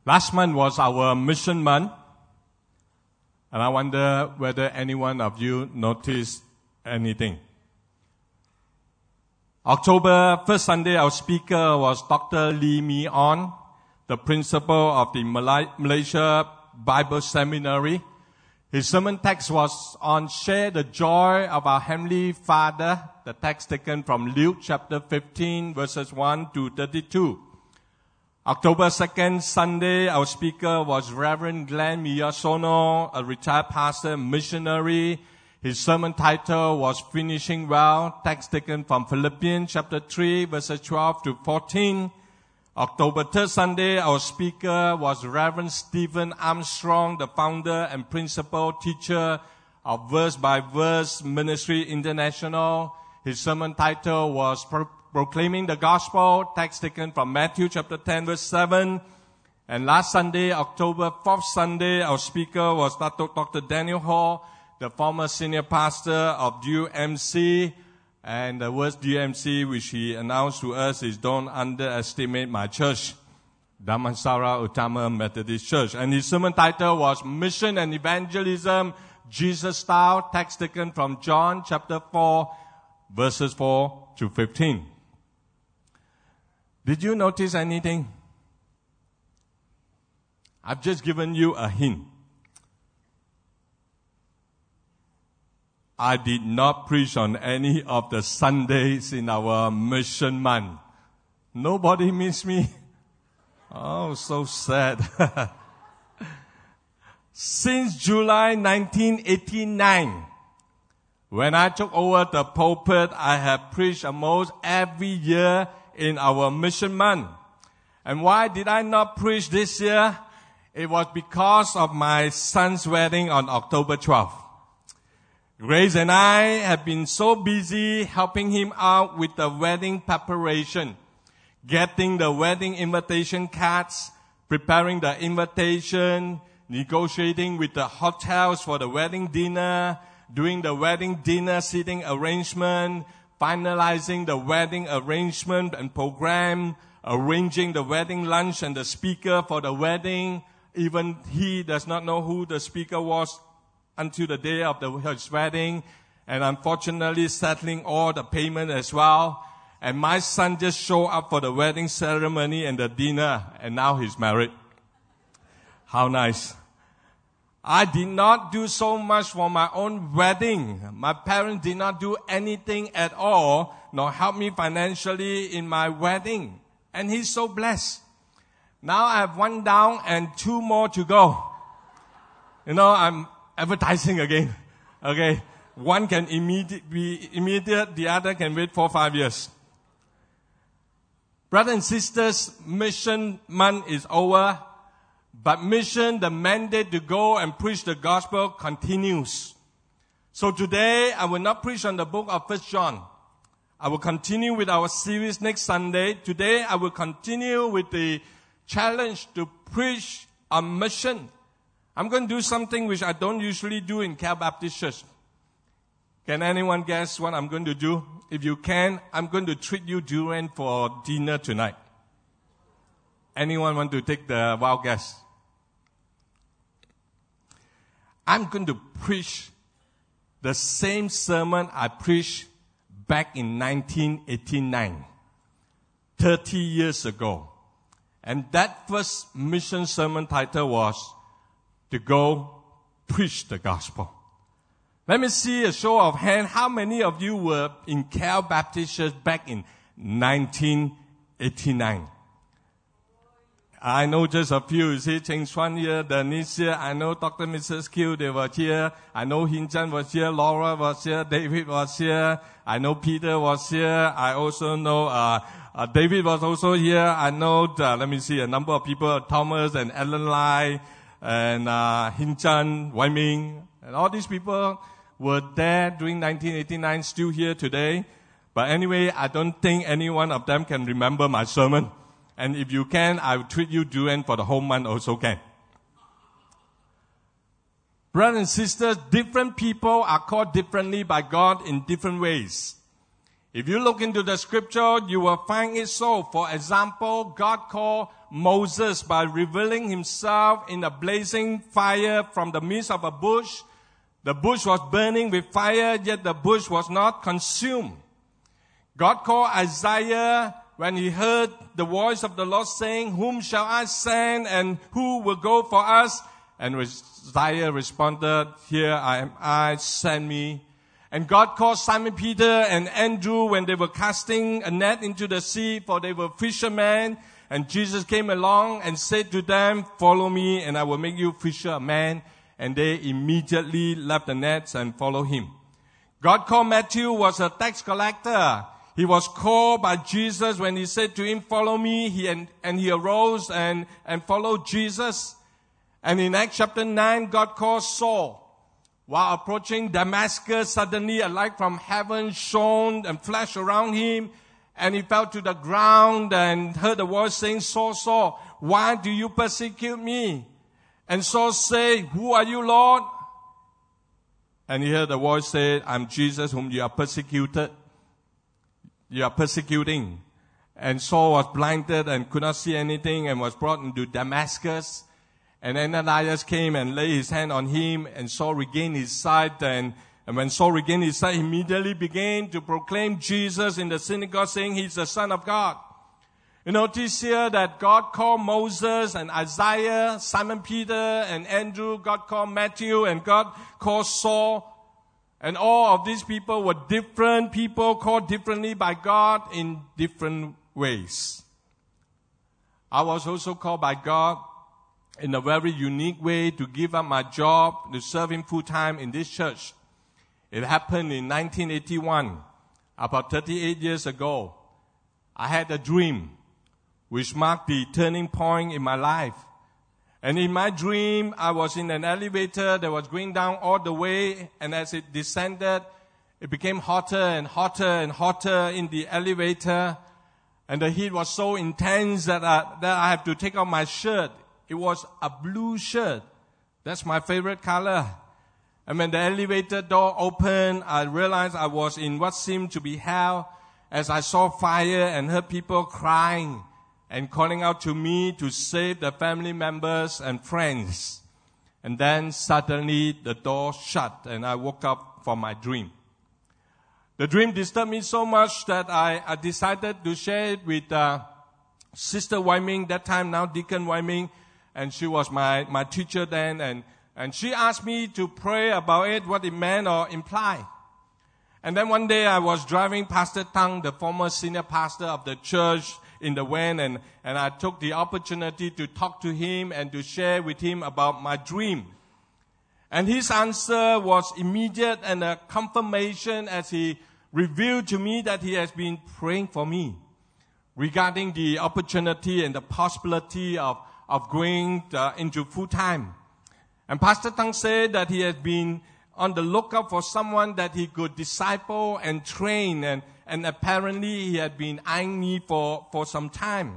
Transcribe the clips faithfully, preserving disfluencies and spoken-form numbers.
Last month was our mission month, and I wonder whether any one of you noticed anything. October first Sunday, our speaker was Doctor Lee Mee On, the principal of the Malaysia Bible Seminary. His sermon text was on Share the Joy of Our Heavenly Father, the text taken from Luke chapter fifteen, verses one to thirty-two. October second, Sunday, our speaker was Reverend Glenn Miyasono, a retired pastor, missionary. His sermon title was Finishing Well, text taken from Philippians chapter three, verses twelve to fourteen. October third, Sunday, our speaker was Reverend Stephen Armstrong, the founder and principal teacher of Verse by Verse Ministry International. His sermon title was Pro- Proclaiming the Gospel, text taken from Matthew chapter ten, verse seven. And last Sunday, October fourth Sunday, our speaker was Doctor Daniel Hall, the former senior pastor of U M C. And the word U M C, which he announced to us, is don't underestimate my church, Damansara Utama Methodist Church. And his sermon title was Mission and Evangelism, Jesus Style, text taken from John chapter four, verses four to fifteen. Did you notice anything? I've just given you a hint. I did not preach on any of the Sundays in our mission month. Nobody missed me. Oh, so sad. Since July nineteen eighty-nine, when I took over the pulpit, I have preached almost every year in our mission month. And why did I not preach this year? It was because of my son's wedding on October twelfth. Grace and I have been so busy helping him out with the wedding preparation, getting the wedding invitation cards, preparing the invitation, negotiating with the hotels for the wedding dinner, doing the wedding dinner seating arrangement, finalizing the wedding arrangement and program, arranging the wedding lunch and the speaker for the wedding. Even he does not know who the speaker was until the day of the, his wedding, and unfortunately settling all the payment as well. And my son just showed up for the wedding ceremony and the dinner, and now he's married. How nice. I did not do so much for my own wedding. My parents did not do anything at all, nor help me financially in my wedding. And he's so blessed. Now I have one down and two more to go. You know, I'm advertising again. Okay. One can immediate, be immediate, the other can wait for five years. Brothers and sisters, mission month is over, but mission, the mandate to go and preach the gospel continues. So today, I will not preach on the book of First John. I will continue with our series next Sunday. Today, I will continue with the challenge to preach on mission. I'm going to do something which I don't usually do in Cal Baptist Church. Can anyone guess what I'm going to do? If you can, I'm going to treat you durian for dinner tonight. Anyone want to take the wild guess? I'm going to preach the same sermon I preached back in nineteen eighty-nine, thirty years ago. And that first mission sermon title was to go preach the gospel. Let me see a show of hands. How many of you were in Cal Baptist Church back in nineteen eighty-nine? I know just a few. You see, Cheng Chuan here, Denise here. I know Doctor and Missus Q, they were here. I know Hin Chan was here. Laura was here. David was here. I know Peter was here. I also know uh, uh David was also here. I know, uh, let me see, a number of people, Thomas and Ellen Lai, and uh, Hin Chan, Wai Ming, and all these people were there during nineteen eighty-nine, still here today. But anyway, I don't think any one of them can remember my sermon. And if you can, I will treat you durian for the whole month also can. Brothers and sisters, different people are called differently by God in different ways. If you look into the scripture, you will find it so. For example, God called Moses by revealing himself in a blazing fire from the midst of a bush. The bush was burning with fire, yet the bush was not consumed. God called Isaiah when he heard the voice of the Lord saying, "Whom shall I send, and who will go for us?" And Isaiah responded, "Here I am, I, send me." And God called Simon Peter and Andrew when they were casting a net into the sea, for they were fishermen. And Jesus came along and said to them, "Follow me, and I will make you fisher of men." And they immediately left the nets and followed him. God called Matthew, was a tax collector. He was called by Jesus when he said to him, "Follow me." He, and, and he arose and, and followed Jesus. And in Acts chapter nine, God called Saul. While approaching Damascus, suddenly a light from heaven shone and flashed around him. And he fell to the ground and heard a voice saying, "Saul, Saul, why do you persecute me?" And Saul said, "Who are you, Lord?" And he heard the voice say, "I'm Jesus whom you are persecuted. You are persecuting." And Saul was blinded and could not see anything and was brought into Damascus. And Ananias came and laid his hand on him, and Saul regained his sight. And, and when Saul regained his sight, he immediately began to proclaim Jesus in the synagogue, saying he's the Son of God. You notice here that God called Moses and Isaiah, Simon Peter and Andrew. God called Matthew, and God called Saul. And all of these people were different people, called differently by God in different ways. I was also called by God in a very unique way to give up my job to serve Him full-time in this church. It happened in nineteen eighty-one, about thirty-eight years ago. I had a dream which marked the turning point in my life. And in my dream, I was in an elevator that was going down all the way, and as it descended, it became hotter and hotter and hotter in the elevator, and the heat was so intense that I, that I had to take off my shirt. It was a blue shirt. That's my favorite color. And when the elevator door opened, I realized I was in what seemed to be hell, as I saw fire and heard people crying and calling out to me to save the family members and friends. And then suddenly the door shut and I woke up from my dream. The dream disturbed me so much that I, I decided to share it with uh, Sister Wyming, that time now Deacon Wyming, and she was my, my teacher then, and, and she asked me to pray about it, what it meant or implied. And then one day I was driving Pastor Tang, the former senior pastor of the church, in the van, and, and I took the opportunity to talk to him and to share with him about my dream. And his answer was immediate and a confirmation as he revealed to me that he has been praying for me regarding the opportunity and the possibility of, of going uh, into full-time. And Pastor Tang said that he has been on the lookout for someone that he could disciple and train, and, and apparently he had been eyeing me for, for some time.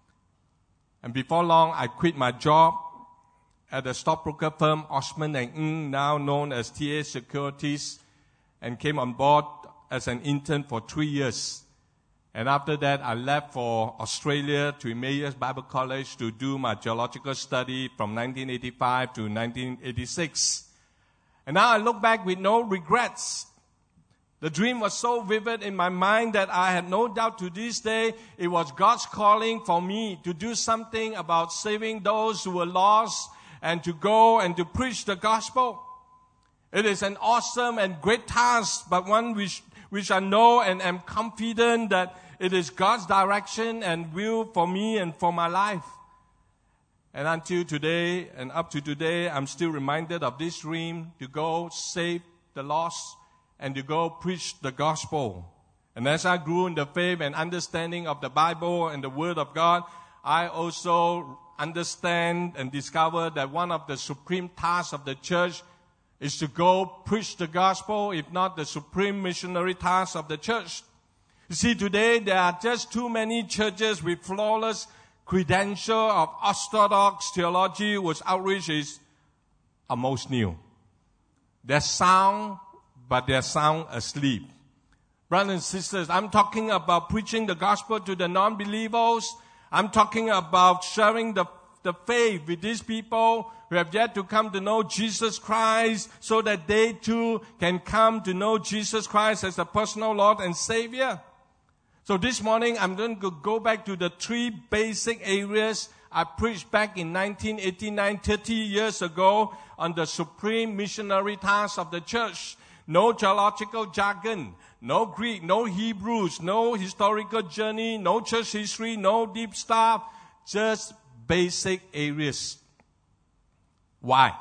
And before long, I quit my job at the stockbroker firm Osman and Ng, now known as T A Securities, and came on board as an intern for three years. And after that, I left for Australia to Emmaus Bible College to do my geological study from nineteen eighty-five to nineteen eighty-six. And now I look back with no regrets. The dream was so vivid in my mind that I had no doubt to this day it was God's calling for me to do something about saving those who were lost and to go and to preach the gospel. It is an awesome and great task, but one which, which I know and am confident that it is God's direction and will for me and for my life. And until today, and up to today, I'm still reminded of this dream to go save the lost and to go preach the gospel. And as I grew in the faith and understanding of the Bible and the Word of God, I also understand and discover that one of the supreme tasks of the church is to go preach the gospel, if not the supreme missionary task of the church. You see, today there are just too many churches with flawless credential of orthodox theology, whose outreach is almost new. They're sound, but they're sound asleep. Brothers and sisters, I'm talking about preaching the gospel to the non-believers. I'm talking about sharing the, the faith with these people who have yet to come to know Jesus Christ so that they too can come to know Jesus Christ as a personal Lord and Savior. So this morning, I'm going to go back to the three basic areas I preached back in nineteen eighty-nine, thirty years ago, on the supreme missionary task of the church. No theological jargon, no Greek, no Hebrews, no historical journey, no church history, no deep stuff, just basic areas. Why?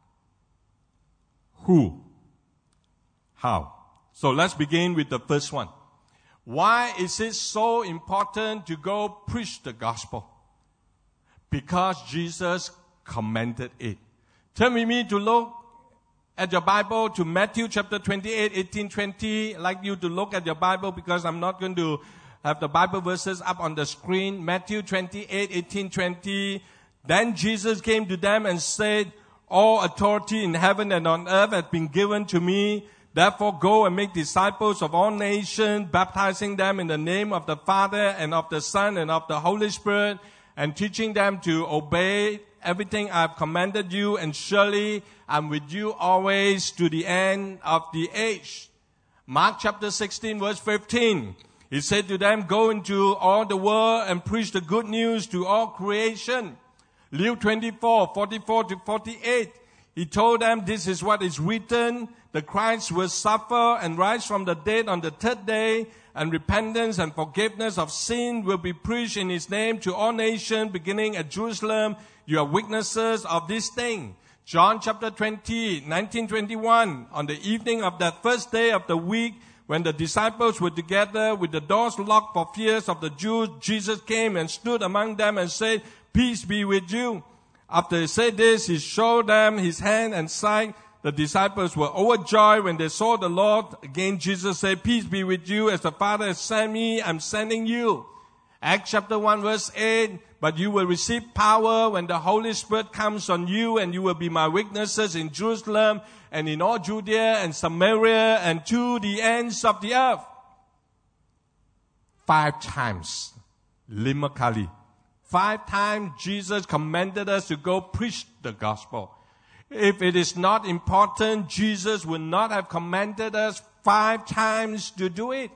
Who? How? So let's begin with the first one. Why is it so important to go preach the gospel? Because Jesus commanded it. Turn with me to look at your Bible to Matthew chapter twenty-eight, eighteen, twenty. I'd like you to look at your Bible because I'm not going to have the Bible verses up on the screen. Matthew twenty-eight, eighteen, twenty. Then Jesus came to them and said, all authority in heaven and on earth has been given to me. Therefore go and make disciples of all nations, baptizing them in the name of the Father and of the Son and of the Holy Spirit, and teaching them to obey everything I have commanded you, and surely I'm with you always to the end of the age. Mark chapter sixteen verse fifteen. He said to them, go into all the world and preach the good news to all creation. Luke twenty-four, forty-four to forty-eight. He told them, this is what is written, the Christ will suffer and rise from the dead on the third day, and repentance and forgiveness of sin will be preached in his name to all nations, beginning at Jerusalem. You are witnesses of this thing. John chapter twenty, nineteen, twenty-one. On the evening of that first day of the week, when the disciples were together with the doors locked for fears of the Jews, Jesus came and stood among them and said, peace be with you. After he said this, he showed them his hand and side. The disciples were overjoyed when they saw the Lord. Again, Jesus said, peace be with you. As the Father has sent me, I'm sending you. Acts chapter one verse eight. But you will receive power when the Holy Spirit comes on you, and you will be my witnesses in Jerusalem and in all Judea and Samaria and to the ends of the earth. Five times. Lima Kali. Five times Jesus commanded us to go preach the gospel. If it is not important, Jesus would not have commanded us five times to do it.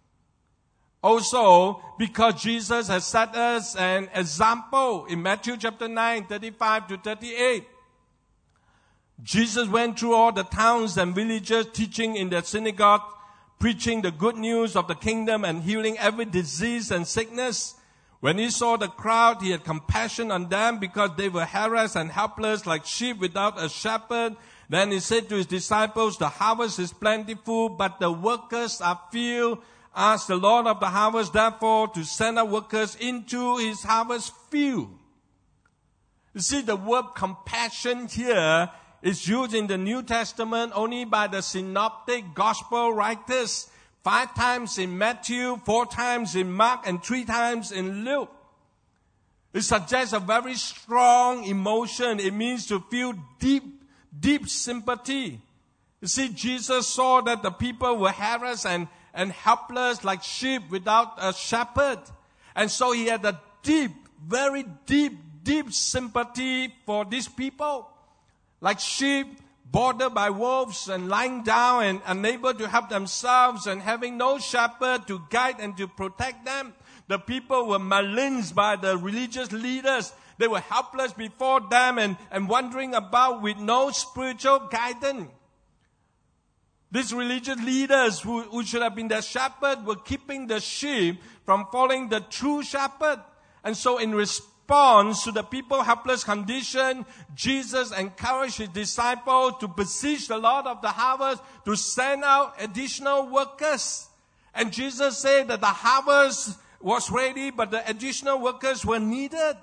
Also, because Jesus has set us an example in Matthew chapter nine, thirty-five to thirty-eight. Jesus went through all the towns and villages, teaching in their synagogue, preaching the good news of the kingdom and healing every disease and sickness. When he saw the crowd, he had compassion on them because they were harassed and helpless like sheep without a shepherd. Then he said to his disciples, the harvest is plentiful, but the workers are few. Ask the Lord of the harvest, therefore, to send out workers into his harvest field. You see, the word compassion here is used in the New Testament only by the synoptic gospel writers. Five times in Matthew, four times in Mark, and three times in Luke. It suggests a very strong emotion. It means to feel deep, deep sympathy. You see, Jesus saw that the people were harassed and, and helpless like sheep without a shepherd. And so he had a deep, very deep, deep sympathy for these people. Like sheep bordered by wolves and lying down and unable to help themselves and having no shepherd to guide and to protect them. The people were maligned by the religious leaders. They were helpless before them and, and wandering about with no spiritual guidance. These religious leaders who, who should have been their shepherd were keeping the sheep from following the true shepherd. And so in response to the people's helpless condition, Jesus encouraged his disciples to beseech the Lord of the harvest to send out additional workers. And Jesus said that the harvest was ready, but the additional workers were needed.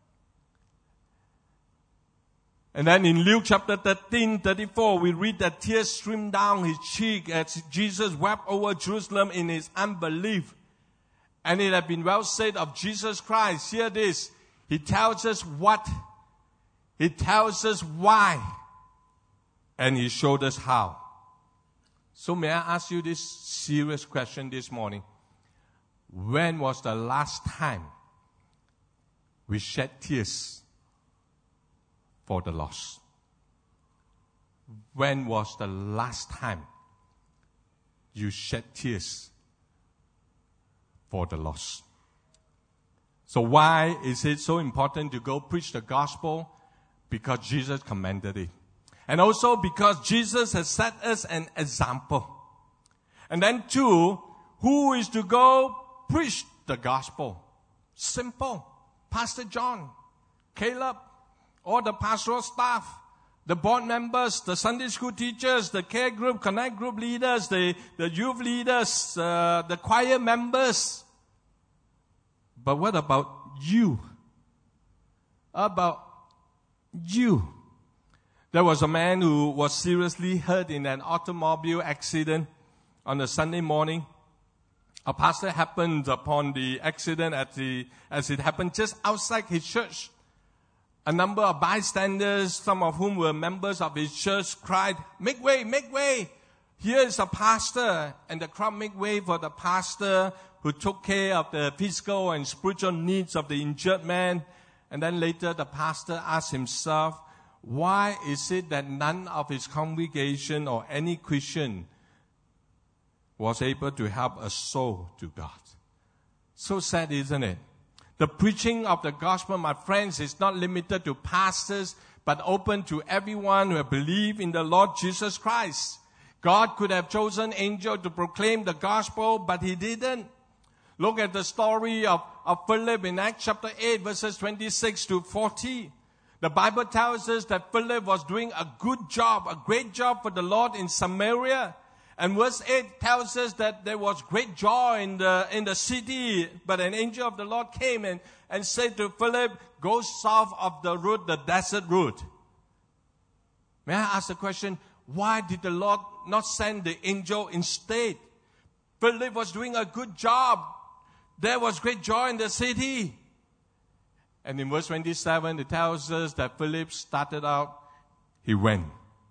And then in Luke chapter thirteen, thirty-four, we read that tears streamed down his cheek as Jesus wept over Jerusalem in his unbelief. And it had been well said of Jesus Christ. Hear this. He tells us what. He tells us why. And he showed us how. So may I ask you this serious question this morning? When was the last time we shed tears for the lost. When was the last time you shed tears for the lost? So why is it so important to go preach the gospel? Because Jesus commanded it. And also because Jesus has set us an example. And then two, who is to go preach the gospel? Simple. Pastor John, Caleb, all the pastoral staff, the board members, the Sunday school teachers, the care group, connect group leaders, the, the youth leaders, uh, the choir members. But what about you? About you? There was a man who was seriously hurt in an automobile accident on a Sunday morning. A pastor happened upon the accident as, the, as it happened just outside his church. A number of bystanders, some of whom were members of his church, cried, "Make way, make way! Here is a pastor." And the crowd made way for the pastor who took care of the physical and spiritual needs of the injured man. And then later the pastor asked himself, why is it that none of his congregation or any Christian was able to help a soul to God? So sad, isn't it? The preaching of the gospel, my friends, is not limited to pastors, but open to everyone who believes in the Lord Jesus Christ. God could have chosen angels to proclaim the gospel, but He didn't. Look at the story of, of Philip in Acts chapter eight, verses twenty-six to forty. The Bible tells us that Philip was doing a good job, a great job for the Lord in Samaria. And verse eight tells us that there was great joy in the, in the city. But an angel of the Lord came and, and said to Philip, go south of the route, the desert route. May I ask the question, why did the Lord not send the angel instead? Philip was doing a good job. There was great joy in the city. And in verse twenty-seven, it tells us that Philip started out, he went.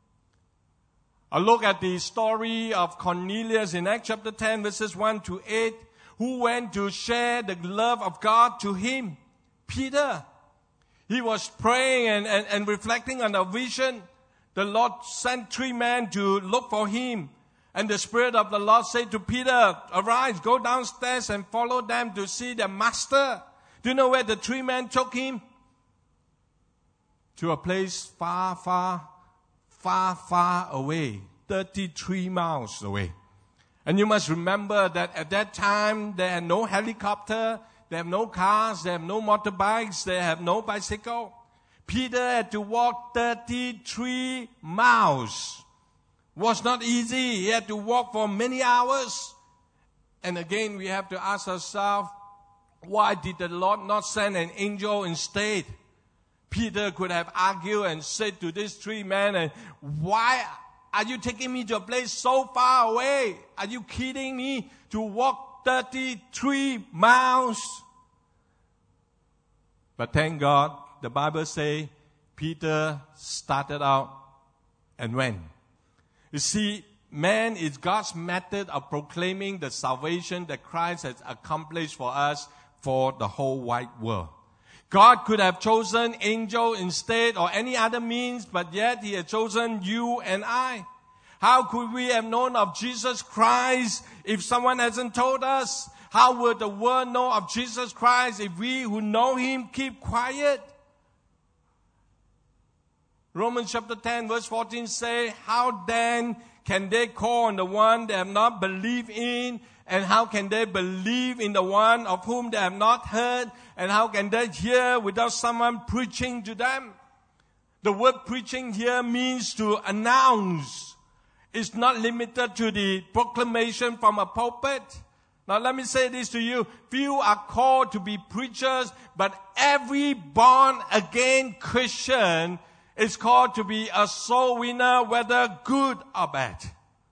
A look at the story of Cornelius in Acts chapter ten, verses one to eight, who went to share the love of God to him. Peter. He was praying and, and, and reflecting on a vision. The Lord sent three men to look for him. And the Spirit of the Lord said to Peter, arise, go downstairs and follow them to see their master. Do you know where the three men took him? To a place far, far, far, far away. thirty-three miles away. And you must remember that at that time, there had no helicopter, they have no cars, they have no motorbikes, they have no bicycle. Peter had to walk thirty-three miles. Was not easy. He had to walk for many hours. And again, we have to ask ourselves, why did the Lord not send an angel instead? Peter could have argued and said to these three men, why are you taking me to a place so far away? Are you kidding me to walk thirty-three miles? But thank God, the Bible says Peter started out and went. You see, man is God's method of proclaiming the salvation that Christ has accomplished for us for the whole wide world. God could have chosen angel instead or any other means, but yet He had chosen you and I. How could we have known of Jesus Christ if someone hasn't told us? How would the world know of Jesus Christ if we who know Him keep quiet? Romans chapter ten verse fourteen say, how then can they call on the one they have not believed in? And how can they believe in the one of whom they have not heard? And how can they hear without someone preaching to them? The word preaching here means to announce. It's not limited to the proclamation from a pulpit. Now let me say this to you. Few are called to be preachers, but every born-again Christian is called to be a soul winner, whether good or bad.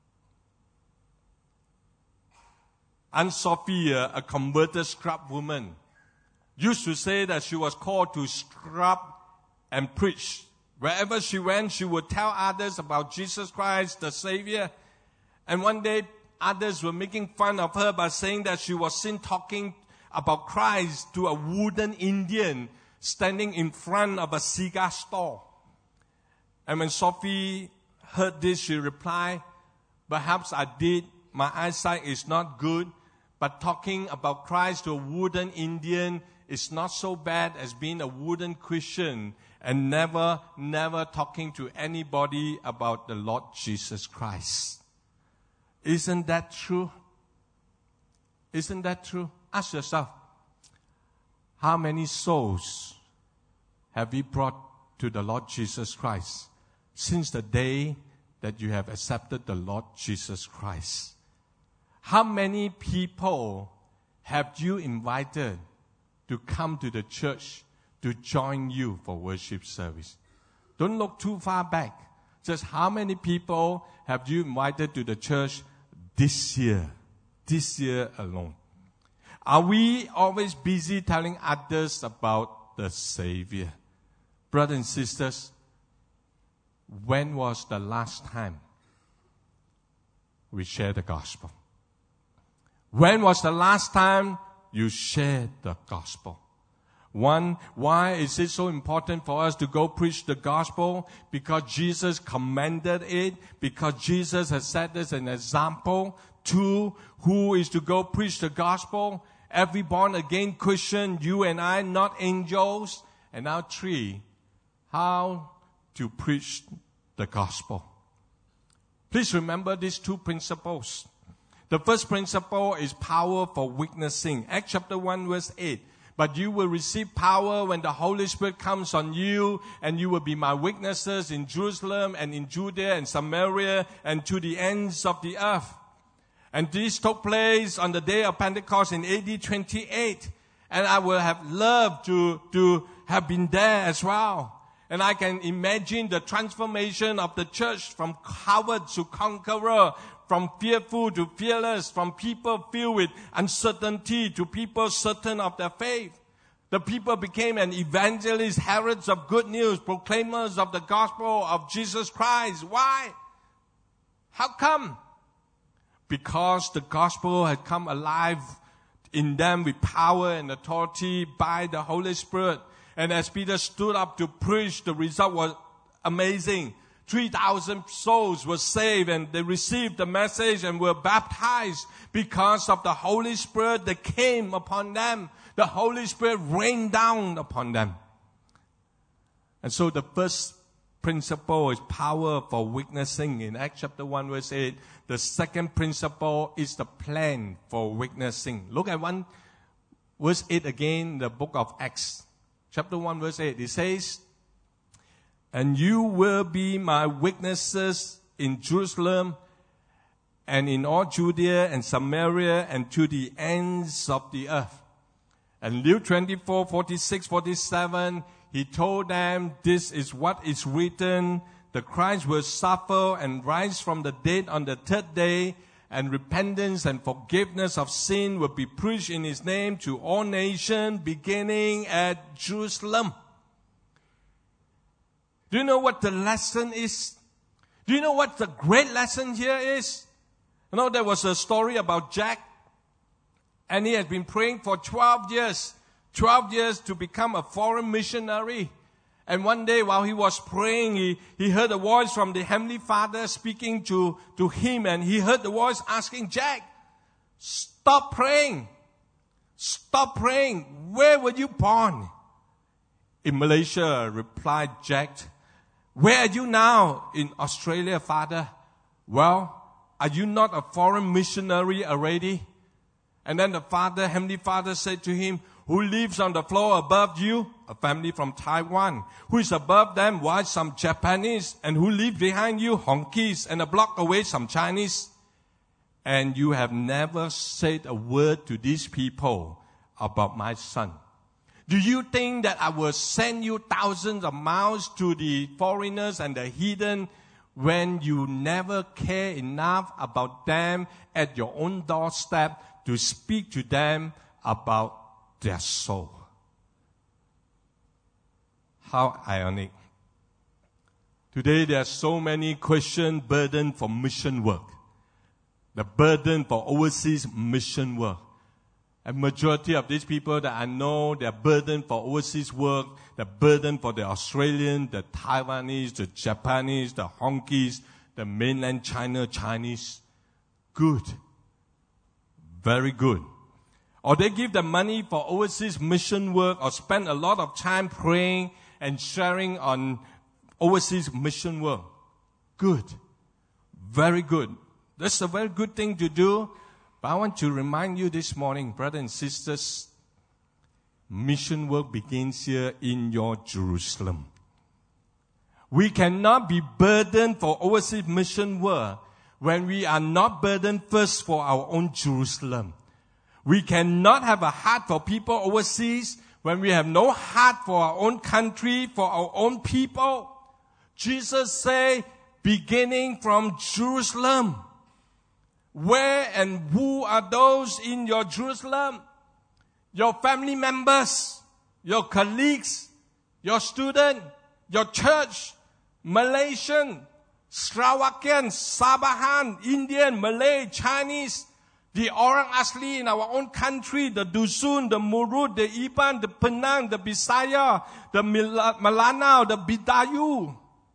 Aunt Sophia, a converted scrub woman, used to say that she was called to scrub and preach. Wherever she went, she would tell others about Jesus Christ, the Savior. And one day, others were making fun of her by saying that she was seen talking about Christ to a wooden Indian standing in front of a cigar store. And when Sophie heard this, she replied, perhaps I did. My eyesight is not good, but talking about Christ to a wooden Indian is not so bad as being a wooden Christian and never, never talking to anybody about the Lord Jesus Christ. Isn't that true? Isn't that true? Ask yourself, how many souls have we brought to the Lord Jesus Christ since the day that you have accepted the Lord Jesus Christ? How many people have you invited to come to the church to join you for worship service? Don't look too far back. Just how many people have you invited to the church this year? This year alone. Are we always busy telling others about the Savior? Brothers and sisters, when was the last time we shared the gospel? When was the last time you shared the gospel? One, why is it so important for us to go preach the gospel? Because Jesus commanded it. Because Jesus has set us an example. Two, who is to go preach the gospel? Every born-again Christian, you and I, not angels. And now three, how to preach the gospel. Please remember these two principles. The first principle is power for witnessing. Acts chapter one verse eight. But you will receive power when the Holy Spirit comes on you, and you will be my witnesses in Jerusalem and in Judea and Samaria and to the ends of the earth. And this took place on the day of Pentecost in A D twenty-eight. And I would have loved to, to have been there as well. And I can imagine the transformation of the church from coward to conqueror, from fearful to fearless, from people filled with uncertainty to people certain of their faith. The people became an evangelist, heralds of good news, proclaimers of the gospel of Jesus Christ. Why? How come? Because the gospel had come alive in them with power and authority by the Holy Spirit. And as Peter stood up to preach, the result was amazing. three thousand souls were saved, and they received the message and were baptized because of the Holy Spirit that came upon them. The Holy Spirit rained down upon them. And so the first principle is power for witnessing in Acts chapter one verse eight. The second principle is the plan for witnessing. Look at one verse eight again, the book of Acts. Chapter one verse eight. It says, and you will be my witnesses in Jerusalem and in all Judea and Samaria and to the ends of the earth. And Luke twenty-four, forty-six, forty-seven, he told them, this is what is written, the Christ will suffer and rise from the dead on the third day, and repentance and forgiveness of sin will be preached in his name to all nations, beginning at Jerusalem. Do you know what the lesson is? Do you know what the great lesson here is? You know, there was a story about Jack, and he had been praying for twelve years, twelve years to become a foreign missionary. And one day while he was praying, he, he heard a voice from the Heavenly Father speaking to, to him, and he heard the voice asking, Jack, stop praying. Stop praying. Where were you born? In Malaysia, replied Jack. Where are you now? In Australia, Father. Well, are you not a foreign missionary already? And then the Father, Heavenly Father said to him, who lives on the floor above you? A family from Taiwan. Who is above them? Why, some Japanese. And who live behind you? Hongkies. And a block away, some Chinese. And you have never said a word to these people about my son. Do you think that I will send you thousands of miles to the foreigners and the heathen when you never care enough about them at your own doorstep to speak to them about their soul? How ironic. Today there are so many Christians burdened for mission work. The burden for overseas mission work. A majority of these people that I know, they're burdened for overseas work, they're burdened for the Australian, the Taiwanese, the Japanese, the Hongkies, the mainland China Chinese. Good. Very good. Or they give the money for overseas mission work or spend a lot of time praying and sharing on overseas mission work. Good. Very good. That's a very good thing to do. But I want to remind you this morning, brothers and sisters, mission work begins here in your Jerusalem. We cannot be burdened for overseas mission work when we are not burdened first for our own Jerusalem. We cannot have a heart for people overseas when we have no heart for our own country, for our own people. Jesus said, beginning from Jerusalem. Where and who are those in your Jerusalem? Your family members, your colleagues, your student, your church, Malaysian, Slovakian, Sabahan, Indian, Malay, Chinese, the Orang Asli in our own country, the Dusun, the Murut, the Iban, the Penang, the Bisaya, the Malanao, the Bidayu.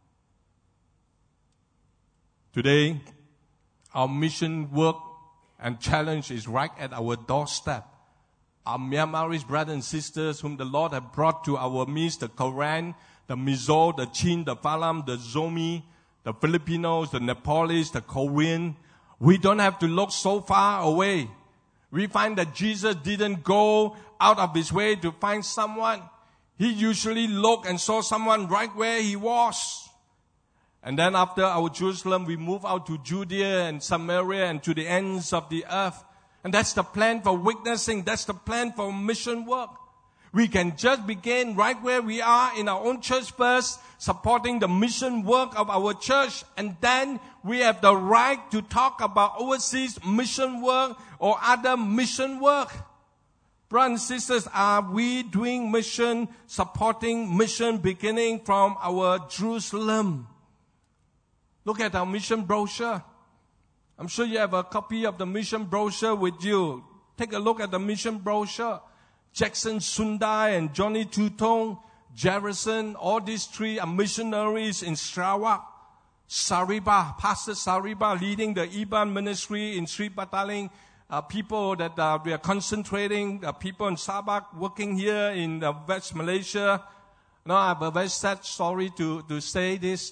Today, our mission work and challenge is right at our doorstep. Our Myanmarese brothers and sisters whom the Lord has brought to our midst, the Koran, the Mizo, the Chin, the Falam, the Zomi, the Filipinos, the Nepalese, the Korean. We don't have to look so far away. We find that Jesus didn't go out of his way to find someone. He usually looked and saw someone right where he was. And then after our Jerusalem, we move out to Judea and Samaria and to the ends of the earth. And that's the plan for witnessing. That's the plan for mission work. We can just begin right where we are in our own church first, supporting the mission work of our church. And then we have the right to talk about overseas mission work or other mission work. Brothers and sisters, are we doing mission, supporting mission beginning from our Jerusalem? Look at our mission brochure. I'm sure you have a copy of the mission brochure with you. Take a look at the mission brochure. Jackson Sundai and Johnny Tutong, Jerrison, all these three are missionaries in Sarawak. Sariba, Pastor Sariba leading the Iban ministry in Sri Petaling. Uh, people that uh, we are concentrating, uh, people in Sabak working here in uh, West Malaysia. Now I have a very sad story to, to say this.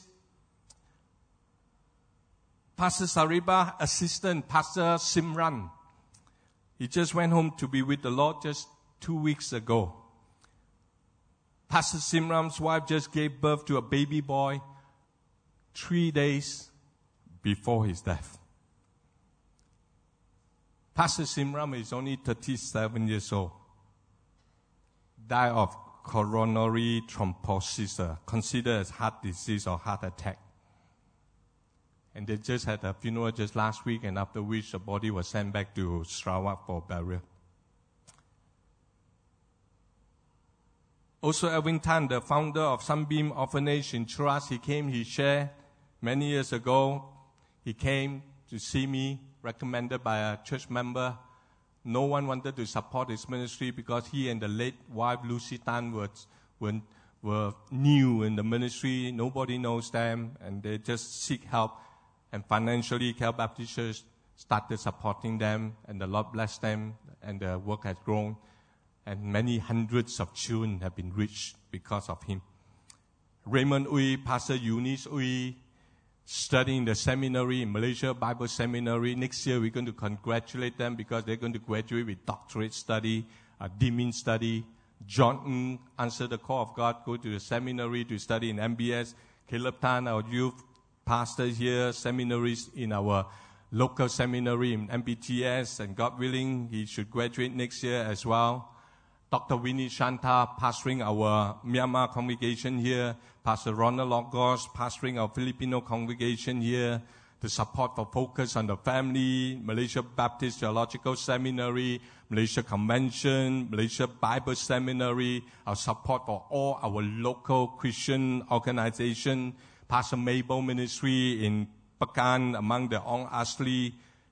Pastor Sariba, assistant Pastor Simran. He just went home to be with the Lord just two weeks ago. Pastor Simran's wife just gave birth to a baby boy three days before his death. Pastor Simran is only thirty-seven years old. Died of coronary thrombosis, uh, considered as heart disease or heart attack. And they just had a funeral just last week, and after which the body was sent back to Sarawak for burial. Also, Edwin Tan, the founder of Sunbeam Orphanage in Cheras, he came, he shared many years ago. He came to see me, recommended by a church member. No one wanted to support his ministry because he and the late wife, Lucy Tan, were, were, were new in the ministry. Nobody knows them, and they just seek help. And financially, Cal Baptist Church started supporting them, and the Lord blessed them, and the work has grown. And many hundreds of children have been reached because of him. Raymond Uy, Pastor Eunice Uy, studying the seminary in Malaysia, Bible Seminary. Next year, we're going to congratulate them because they're going to graduate with doctorate study, a Dimin study. John Ng answered the call of God, go to the seminary to study in M B S. Caleb Tan, our youth pastor here, seminaries in our local seminary in M B T S, and God willing, he should graduate next year as well. Doctor Winnie Shanta, pastoring our Myanmar congregation here. Pastor Ronald Logos, pastoring our Filipino congregation here. The support for Focus on the Family, Malaysia Baptist Theological Seminary, Malaysia Convention, Malaysia Bible Seminary. Our support for all our local Christian organizations. Pastor Mabel Ministry in Pekan among the Ong Asli,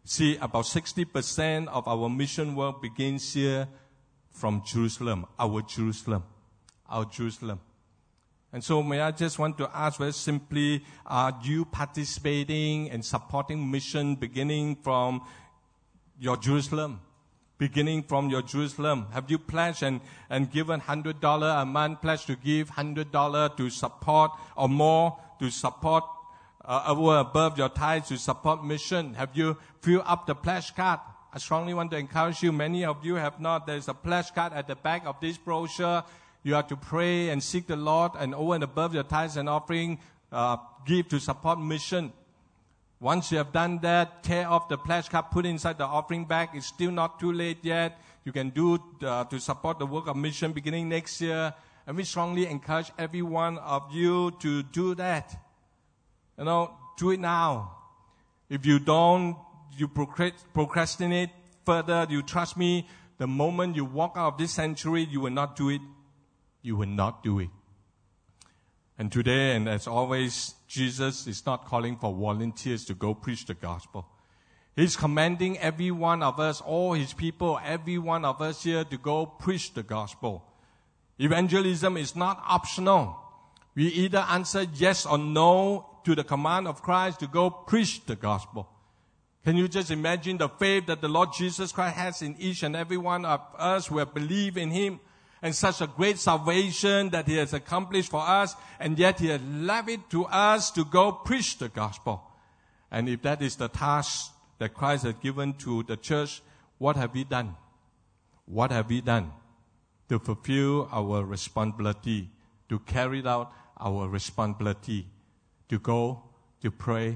See, about sixty percent of our mission work begins here from Jerusalem, our Jerusalem, our Jerusalem. And so may I just want to ask very simply, are you participating and supporting mission beginning from your Jerusalem? Beginning from your Jerusalem. Have you pledged and, and given one hundred dollars a month, pledged to give one hundred dollars to support or more to support uh, over above your tithes to support mission? Have you filled up the pledge card? I strongly want to encourage you. Many of you have not. There's a pledge card at the back of this brochure. You have to pray and seek the Lord and over and above your tithes and offering, uh, give to support mission. Once you have done that, tear off the pledge card, put it inside the offering bag. It's still not too late yet. You can do uh, to support the work of mission beginning next year. And we strongly encourage every one of you to do that. You know, do it now. If you don't, you procrastinate further, you trust me, the moment you walk out of this sanctuary, you will not do it. You will not do it. And today, and as always, Jesus is not calling for volunteers to go preach the gospel. He's commanding every one of us, all His people, every one of us here to go preach the gospel. Evangelism is not optional. We either answer yes or no to the command of Christ to go preach the gospel. Can you just imagine the faith that the Lord Jesus Christ has in each and every one of us who have believed in Him? And such a great salvation that He has accomplished for us, and yet He has left it to us to go preach the gospel. And if that is the task that Christ has given to the church, what have we done? What have we done to fulfill our responsibility, to carry out our responsibility, to go, to pray,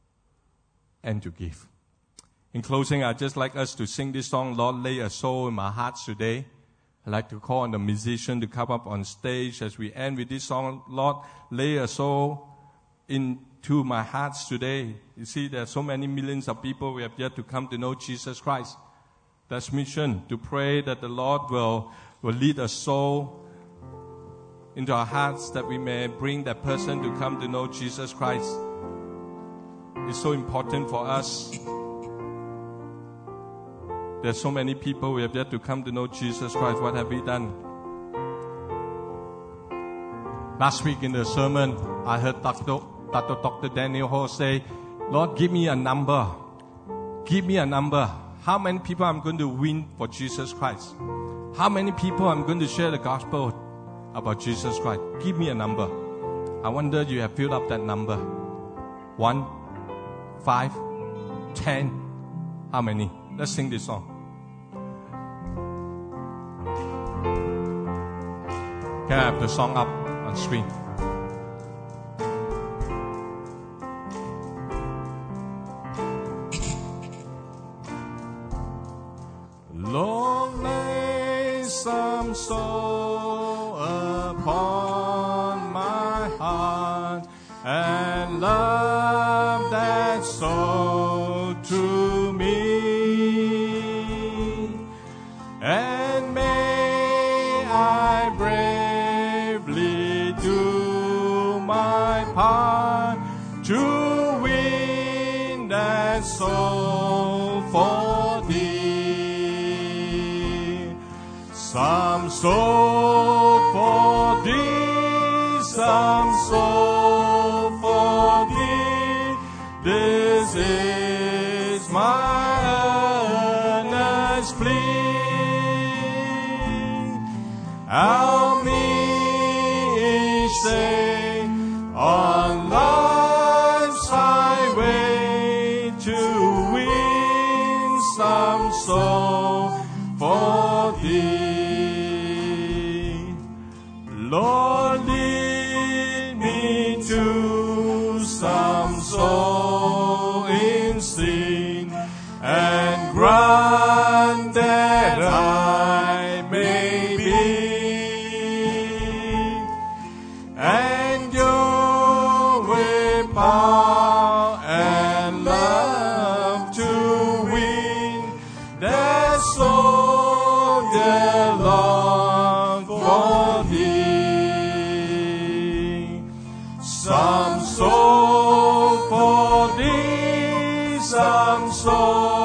and to give? In closing, I'd just like us to sing this song, Lord, Lay a Soul in My Heart Today. I'd like to call on the musician to come up on stage as we end with this song, Lord, lay a soul into my heart today. You see, there are so many millions of people who have yet to come to know Jesus Christ. That's mission, to pray that the Lord will, will lead a soul into our hearts that we may bring that person to come to know Jesus Christ. It's so important for us. There's so many people who have yet to come to know Jesus Christ. What have we done? Last week in the sermon, I heard Doctor Doctor Daniel Ho say, Lord, give me a number. Give me a number. How many people I'm going to win for Jesus Christ? How many people I'm going to share the gospel about Jesus Christ? Give me a number. I wonder you have filled up that number. One, five, ten. How many? Let's sing this song. Can I have the song up on screen? Lord, lay some soul upon my heart and love that soul to me, and may I bravely do my part to win that soul for thee. Some soul for thee, some soul for thee. This is my earnest plea. Help me each day on life's highway to win some soul for thee. Lord, lead me to some soul in sin, and grant that I may be and your way power and love to win that soul, dear Lord, for thee. Some soul for thee, some soul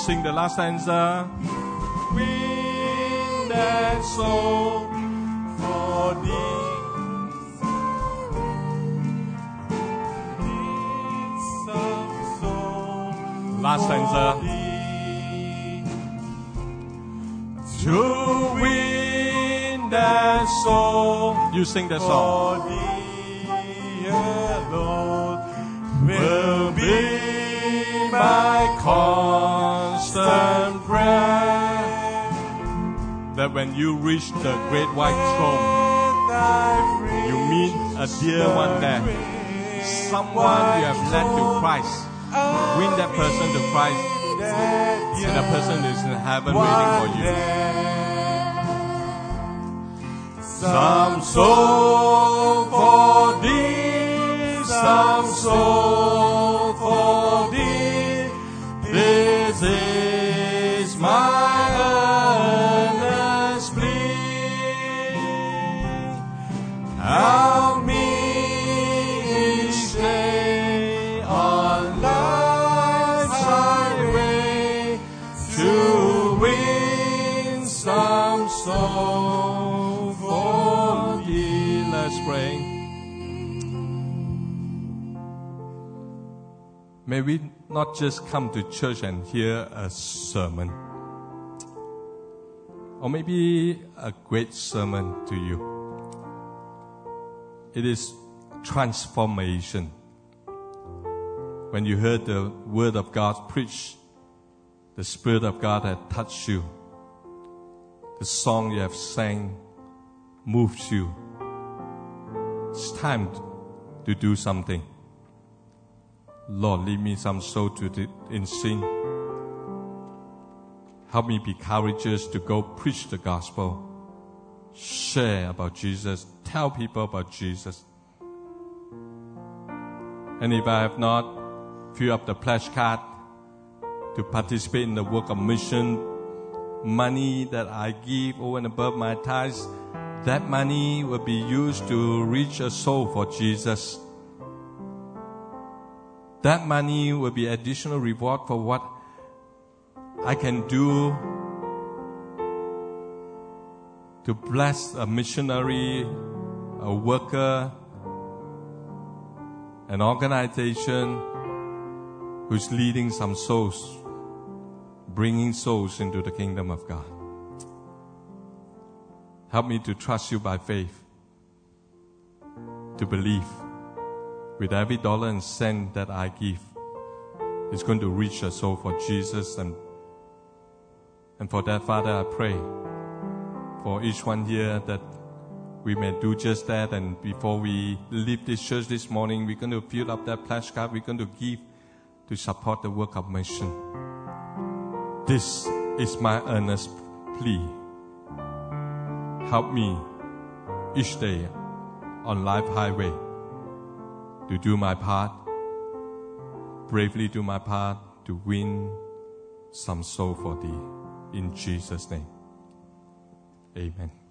sing the last stanza. Win that soul for thee. Last stanza. To win that soul, you sing that song. For thee alone will be my constant prayer. That when you reach the great white throne, you meet a dear one there, someone you have led to Christ. Win that person to Christ, and that person is in heaven waiting for you. Some soul for thee, some soul for thee. This is my earnest plea. Help me each day on life's highway to win some soul for thee. Let's pray. May we not just come to church and hear a sermon, or maybe a great sermon to you. It is transformation. When you heard the word of God preached, the Spirit of God had touched you. The song you have sang moved you. It's time to do something. Lord, lead me some soul to the, in sin. Help me be courageous to go preach the gospel. Share about Jesus. Tell people about Jesus. And if I have not filled up the pledge card to participate in the work of mission, money that I give over and above my tithes, that money will be used to reach a soul for Jesus. That money will be additional reward for what I can do to bless a missionary, a worker, an organization who's leading some souls, bringing souls into the kingdom of God. Help me to trust you by faith, to believe with every dollar and cent that I give, it's going to reach a soul for Jesus. And, and for that, Father, I pray for each one here that we may do just that. And before we leave this church this morning, we're going to fill up that pledge card. We're going to give to support the work of mission. This is my earnest plea. Help me each day on life highway to do my part, bravely do my part to win some soul for thee. In Jesus' name, amen.